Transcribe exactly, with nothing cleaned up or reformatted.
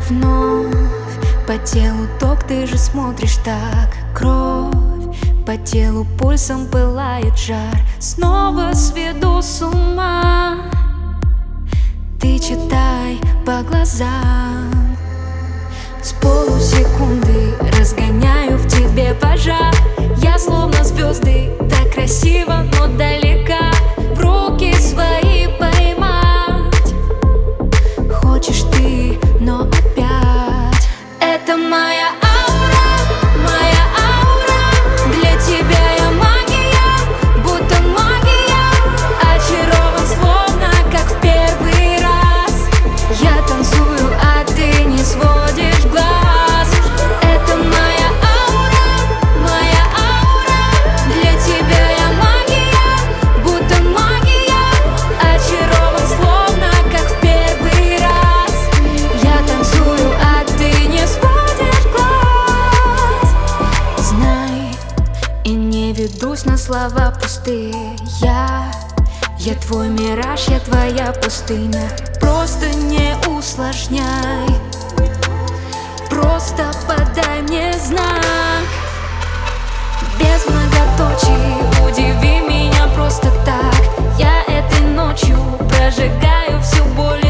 Вновь по телу ток, ты же смотришь так. Кровь по телу пульсом пылает жар. Снова сведу с ума. Ты читай по глазам. С полусекунды разгоняю в тебе пожар. Я словно звезды, так красиво, но далека. В руки свои поймать хочешь ты, но опять. Это моя аура, моя аура. Для тебя я магия, будто магия. Очарован, словно как в первый раз. Я танцую, а ты не сводишь глаз. Это моя аура, моя аура. Для тебя я магия, будто магия. Очарован, словно как в первый раз. Я танцую, а ты не сводишь глаз. Знай, и не ведусь на слова пустые. Я, я твой мираж, я твоя пустыня. Просто не усложняй, просто подай мне знак. Без многоточий удиви меня просто так. Я этой ночью прожигаю всю боль.